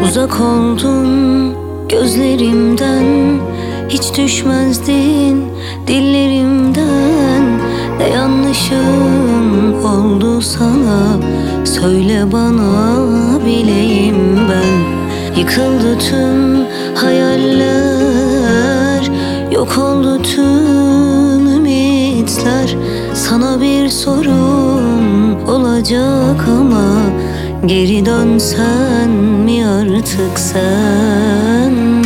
Uzak oldun gözlerimden, hiç düşmezdin dillerimden. Ne yanlışım oldu sana, söyle bana bileyim ben. Yıkıldı tüm hayaller, yok oldu tüm ümitler. Sana bir sorum olacak ama geri dönsen mi artık sen?